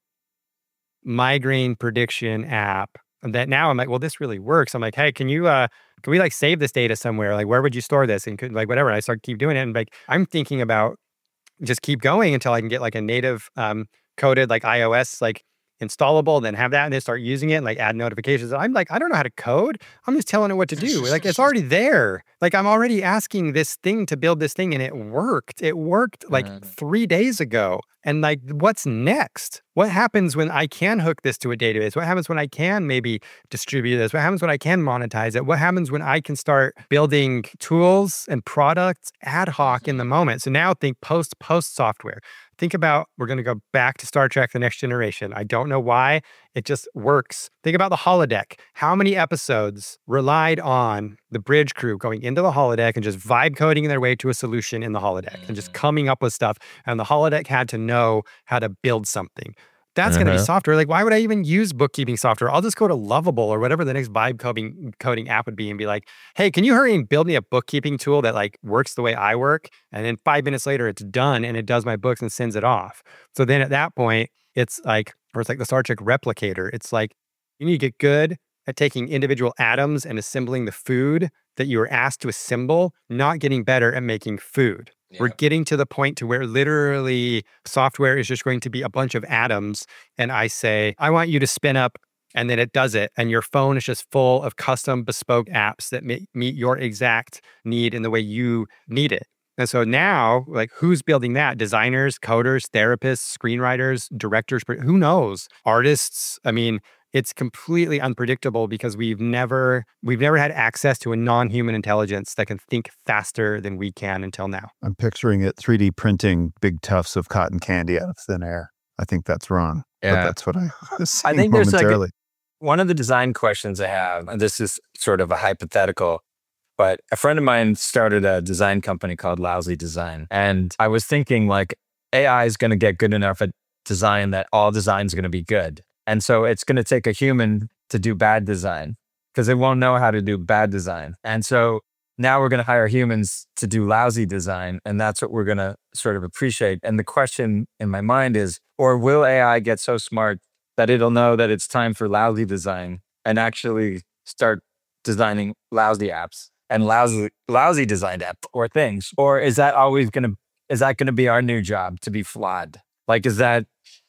migraine prediction app that now I'm like, well, this really works. I'm like, hey, can we like save this data somewhere? Like, where would you store this? And could like whatever. And I start keep doing it. And like, I'm thinking about just keep going until I can get like a native coded like iOS like installable, and then have that and then start using it and like add notifications. I'm like, I don't know how to code. I'm just telling it what to do. Like it's already there. Like I'm already asking this thing to build this thing and it worked. It worked like 3 days ago. And like, what's next? What happens when I can hook this to a database? What happens when I can maybe distribute this? What happens when I can monetize it? What happens when I can start building tools and products ad hoc in the moment? So now think post software. Think about, we're going to go back to Star Trek: The Next Generation. I don't know why. It just works. Think about the holodeck. How many episodes relied on the bridge crew going into the holodeck and just vibe coding their way to a solution in the holodeck and just coming up with stuff? And the holodeck had to know how to build something. That's going to be software. Like, why would I even use bookkeeping software? I'll just go to Lovable or whatever the next vibe coding app would be and be like, hey, can you hurry and build me a bookkeeping tool that like works the way I work? And then 5 minutes later, it's done and it does my books and sends it off. So then at that point, it's like the Star Trek replicator. It's like, you need to get good at taking individual atoms and assembling the food that you were asked to assemble, not getting better at making food. We're getting to the point to where literally software is just going to be a bunch of atoms. And I say, I want you to spin up, and then it does it. And your phone is just full of custom bespoke apps that meet your exact need in the way you need it. And so now, like, who's building that? Designers, coders, therapists, screenwriters, directors, who knows? Artists. I mean, it's completely unpredictable because we've never had access to a non-human intelligence that can think faster than we can until now. I'm picturing it 3D printing big tufts of cotton candy out of thin air. I think that's wrong. Yeah. But that's what I was saying I think there's momentarily. one of the design questions I have, and this is sort of a hypothetical, but a friend of mine started a design company called Lousy Design. And I was thinking like AI is going to get good enough at design that all design is going to be good. And so it's going to take a human to do bad design because it won't know how to do bad design. And so now we're going to hire humans to do lousy design. And that's what we're going to sort of appreciate. And the question in my mind is, or will AI get so smart that it'll know that it's time for lousy design and actually start designing lousy apps and lousy designed apps or things? Or is that going to be our new job, to be flawed? Like, is that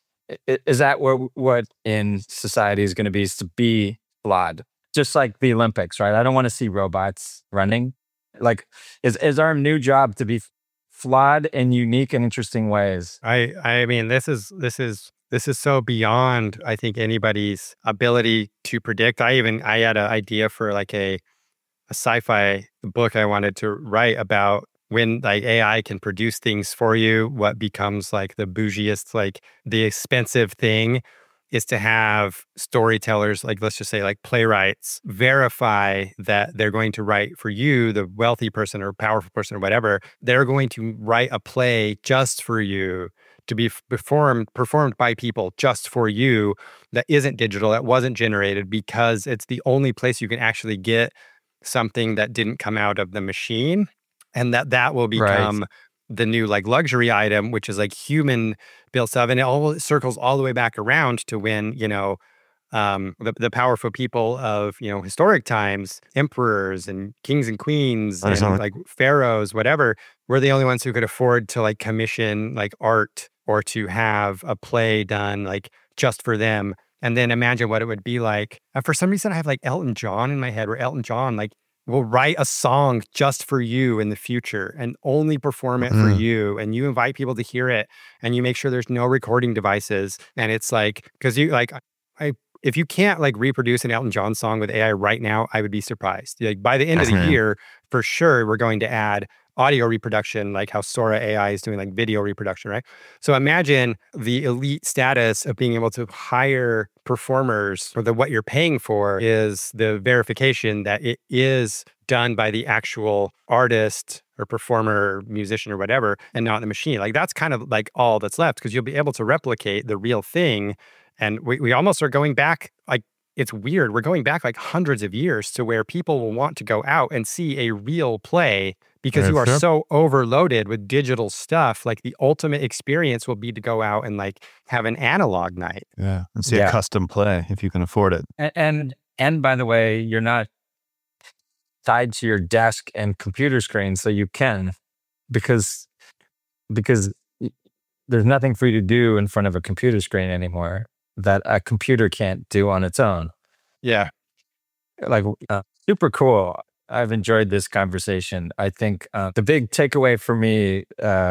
what in society is going to be flawed? Just like the Olympics, right? I don't want to see robots running. Like, is our new job to be flawed in unique and interesting ways? I mean, this is so beyond, I think, anybody's ability to predict. I had an idea for like a sci-fi book I wanted to write about when like AI can produce things for you. What becomes like the bougiest, like the expensive thing is to have storytellers, like let's just say like playwrights, verify that they're going to write for you, the wealthy person or powerful person or whatever. They're going to write a play just for you, to be performed by people just for you, that isn't digital, that wasn't generated, because it's the only place you can actually get something that didn't come out of the machine. And that will become the new like luxury item, which is like human built stuff. And it circles all the way back around to when, the powerful people of, historic times, emperors and kings and queens and like pharaohs, whatever, were the only ones who could afford to like commission like art or to have a play done like just for them. And then imagine what it would be like. For some reason, I have like Elton John in my head, where Elton John, like will write a song just for you in the future and only perform it for you. And you invite people to hear it and you make sure there's no recording devices. And it's like, because you like, if you can't like reproduce an Elton John song with AI right now, I would be surprised. Like by the end of the year, for sure, we're going to add audio reproduction, like how Sora AI is doing like video reproduction, right? So imagine the elite status of being able to hire performers, or what you're paying for is the verification that it is done by the actual artist or performer, or musician or whatever, and not the machine. Like that's kind of like all that's left, because you'll be able to replicate the real thing. And we almost are going back, like, it's weird. We're going back like hundreds of years to where people will want to go out and see a real play, because you are so overloaded with digital stuff. Like the ultimate experience will be to go out and like have an analog night. Yeah. And see a custom play if you can afford it. And by the way, you're not tied to your desk and computer screen, so you can, because there's nothing for you to do in front of a computer screen anymore that a computer can't do on its own. Yeah. Like super cool. I've enjoyed this conversation. I think the big takeaway for me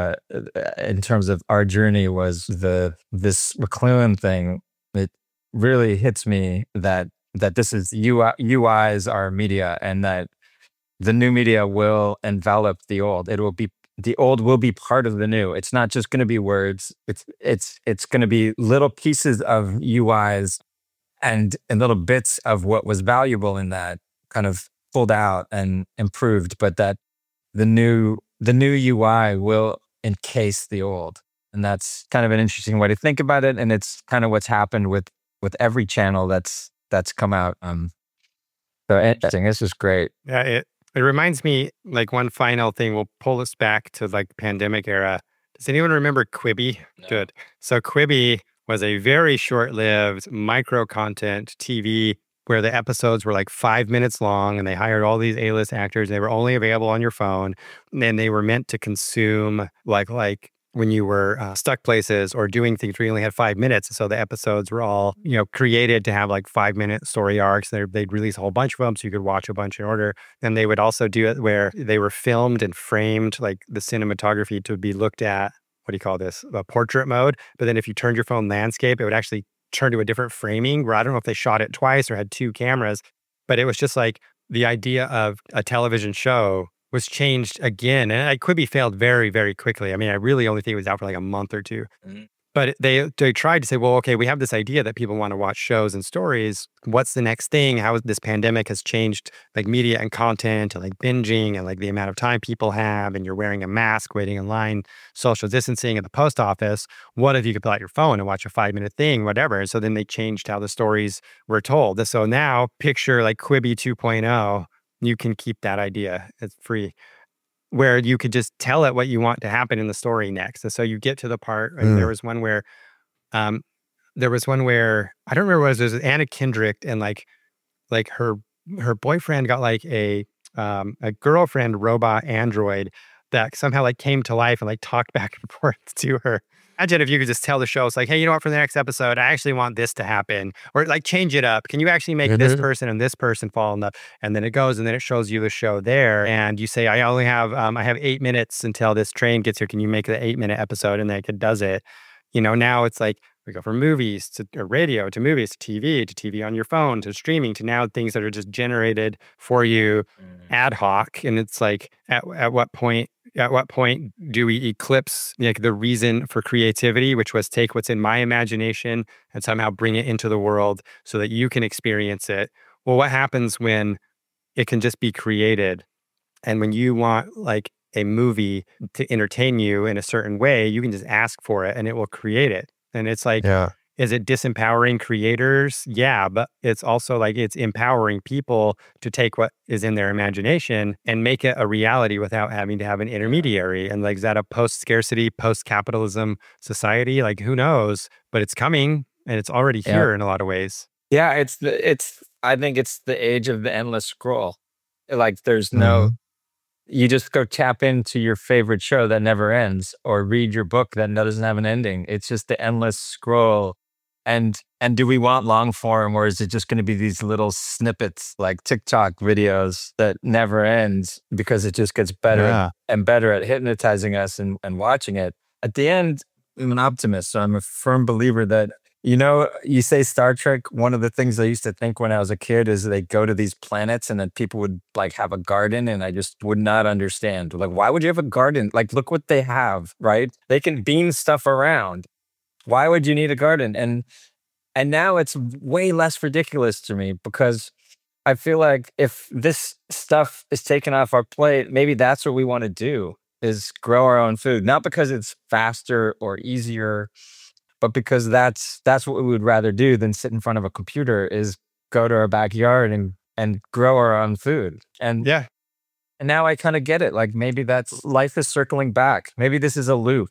in terms of our journey was this McLuhan thing. It really hits me that this is UIs are media, and that the new media will envelop the old. The old will be part of the new. It's not just going to be words. It's going to be little pieces of UIs and little bits of what was valuable in that kind of pulled out and improved, but that the new UI will encase the old. And that's kind of an interesting way to think about it. And it's kind of what's happened with every channel that's come out. So interesting. This is great. Yeah, it reminds me, like, one final thing will pull us back to like pandemic era. Does anyone remember Quibi? No. Good. So Quibi was a very short-lived micro content TV where the episodes were like 5 minutes long, and they hired all these A-list actors. They were only available on your phone, and they were meant to consume like when you were stuck places or doing things where you only had 5 minutes. So the episodes were all, created to have like 5-minute story arcs. They'd release a whole bunch of them so you could watch a bunch in order. And they would also do it where they were filmed and framed, like the cinematography to be looked at, what do you call this? Portrait mode. But then if you turned your phone landscape, it would actually turn to a different framing, where I don't know if they shot it twice or had 2 cameras, but it was just like the idea of a television show was changed again. And Quibi failed very, very quickly. I mean, I really only think it was out for like a month or 2. Mm-hmm. But they tried to say, well, okay, we have this idea that people want to watch shows and stories. What's the next thing? How this pandemic has changed like media and content, and like binging, and like the amount of time people have, and you're wearing a mask, waiting in line, social distancing at the post office. What if you could pull out your phone and watch a 5-minute thing, whatever? And so then they changed how the stories were told. So now picture like Quibi 2.0. You can keep that idea. It's free, where you could just tell it what you want to happen in the story next. And so you get to the part, right? There was one where I don't remember what it was Anna Kendrick, and like her boyfriend got like a girlfriend robot android that somehow like came to life and like talked back and forth to her. Imagine if you could just tell the show, it's like, hey, you know what, for the next episode, I actually want this to happen, or like change it up. Can you actually make this person and this person fall in love? And then it goes, and then it shows you the show there. And you say, I only have, I have 8 minutes until this train gets here. Can you make the 8-minute episode? And then it does it. Now it's like, we go from movies to radio to movies to TV on your phone to streaming to now things that are just generated for you ad hoc. And it's like, at what point do we eclipse like the reason for creativity, which was take what's in my imagination and somehow bring it into the world so that you can experience it? Well, what happens when it can just be created? And when you want like a movie to entertain you in a certain way, you can just ask for it and it will create it. And it's like, is it disempowering creators? Yeah, but it's also like it's empowering people to take what is in their imagination and make it a reality without having to have an intermediary. And like, is that a post-scarcity, post-capitalism society? Like, who knows? But it's coming, and it's already here in a lot of ways. Yeah, I think it's the age of the endless scroll. Like, there's no, you just go tap into your favorite show that never ends, or read your book that doesn't have an ending. It's just the endless scroll And do we want long form, or is it just going to be these little snippets like TikTok videos that never ends because it just gets better and better at hypnotizing us and watching it? At the end, I'm an optimist. So I'm a firm believer that, you say Star Trek, one of the things I used to think when I was a kid is they go to these planets and then people would like have a garden, and I just would not understand. Like, why would you have a garden? Like, look what they have, right? They can beam stuff around. Why would you need a garden? And now it's way less ridiculous to me, because I feel like if this stuff is taken off our plate, maybe that's what we want to do, is grow our own food. Not because it's faster or easier, but because that's what we would rather do than sit in front of a computer, is go to our backyard and grow our own food. And now I kind of get it. Like, maybe that's life is circling back. Maybe this is a loop.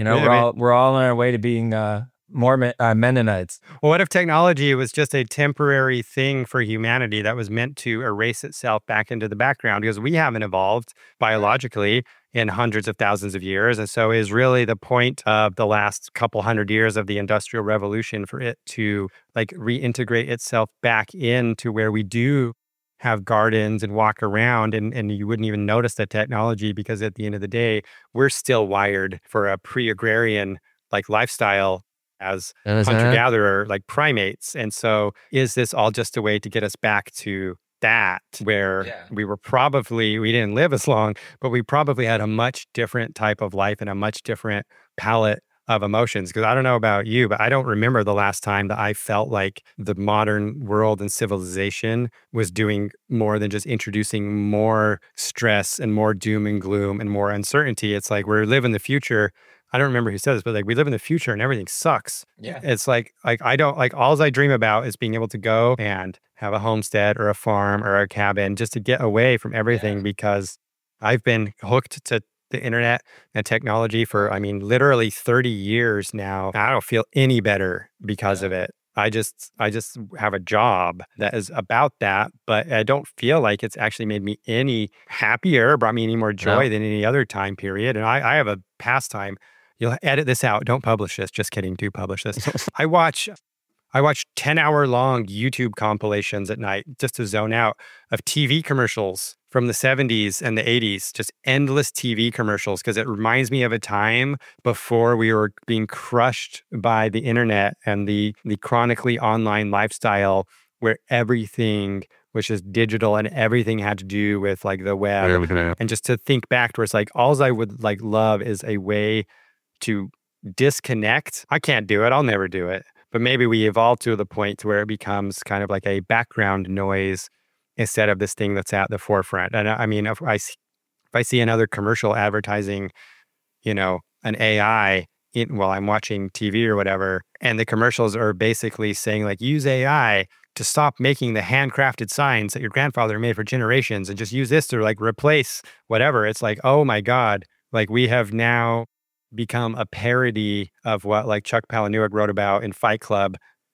We're all on our way to being more Mennonites. Well, what if technology was just a temporary thing for humanity that was meant to erase itself back into the background? Because we haven't evolved biologically in hundreds of thousands of years. And so is really the point of the last couple hundred years of the Industrial Revolution for it to like reintegrate itself back into where we do have gardens and walk around, and you wouldn't even notice the technology, because at the end of the day, we're still wired for a pre-agrarian like lifestyle as hunter-gatherer, like primates. And so is this all just a way to get us back to that, where we didn't live as long, but we probably had a much different type of life and a much different palette of emotions? Because I don't know about you, but I don't remember the last time that I felt like the modern world and civilization was doing more than just introducing more stress and more doom and gloom and more uncertainty. It's like we live in the future. I don't remember who said this, but like we live in the future and everything sucks. Yeah. It's like I don't like, all I dream about is being able to go and have a homestead or a farm or a cabin just to get away from everything, because I've been hooked to the internet and technology for, literally 30 years now. I don't feel any better because of it. I just have a job that is about that, but I don't feel like it's actually made me any happier, brought me any more joy than any other time period. And I have a pastime. You'll edit this out. Don't publish this. Just kidding. Do publish this. I watch 10-hour long YouTube compilations at night just to zone out, of TV commercials from the 70s and the 80s, just endless TV commercials, because it reminds me of a time before we were being crushed by the internet and the chronically online lifestyle, where everything was just digital and everything had to do with like the web. And just to think back to where it's like, all I would like love is a way to disconnect. I can't do it. I'll never do it. But maybe we evolve to the point where it becomes kind of like a background noise instead of this thing that's at the forefront. And if I see another commercial advertising, an AI while I'm watching TV or whatever, and the commercials are basically saying like, use AI to stop making the handcrafted signs that your grandfather made for generations, and just use this to like replace whatever. It's like, oh my God, like we have now become a parody of what like Chuck Palahniuk wrote about in Fight Club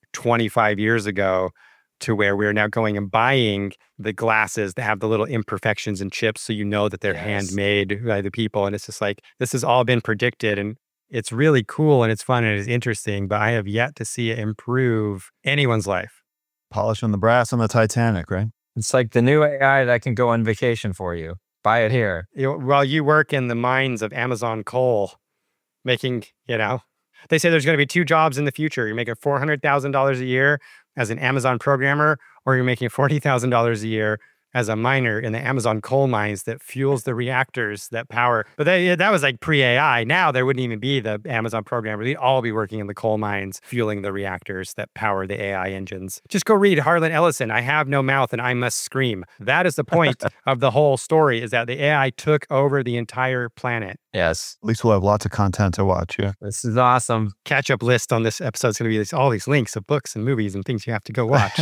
25 years ago, to where we're now going and buying the glasses that have the little imperfections and chips, so you know that they're handmade by the people. And it's just like, this has all been predicted, and it's really cool and it's fun and it's interesting, but I have yet to see it improve anyone's life. Polishing the brass on the Titanic, right? It's like the new AI that can go on vacation for you. Buy it here. While you work in the mines of Amazon coal, making, they say there's going to be 2 jobs in the future. You're making $400,000 a year as an Amazon programmer, or you're making $40,000 a year as a miner in the Amazon coal mines that fuels the reactors that power. But that was like pre-AI. Now there wouldn't even be the Amazon programmer. They'd all be working in the coal mines, fueling the reactors that power the AI engines. Just go read Harlan Ellison, I Have No Mouth and I Must Scream. That is the point of the whole story, is that the AI took over the entire planet. Yes. At least we'll have lots of content to watch. Yeah. This is awesome. Catch-up list on this episode is going to be all these links of books and movies and things you have to go watch.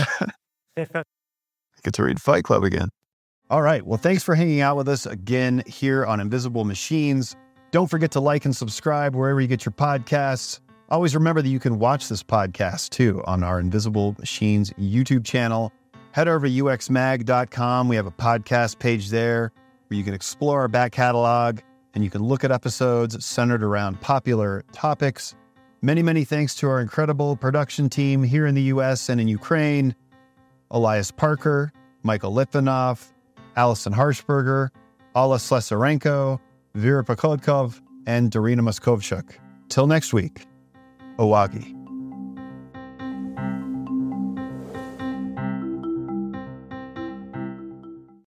Get to read Fight Club again. All right. Well, thanks for hanging out with us again here on Invisible Machines. Don't forget to like and subscribe wherever you get your podcasts. Always remember that you can watch this podcast too on our Invisible Machines YouTube channel. Head over to uxmag.com. We have a podcast page there where you can explore our back catalog, and you can look at episodes centered around popular topics. Many, many thanks to our incredible production team here in the US and in Ukraine: Elias Parker, Michael Litvinov, Allison Harshberger, Alla Slesarenko, Vera Pokodkov, and Darina Moskovchuk. Till next week, Owagi.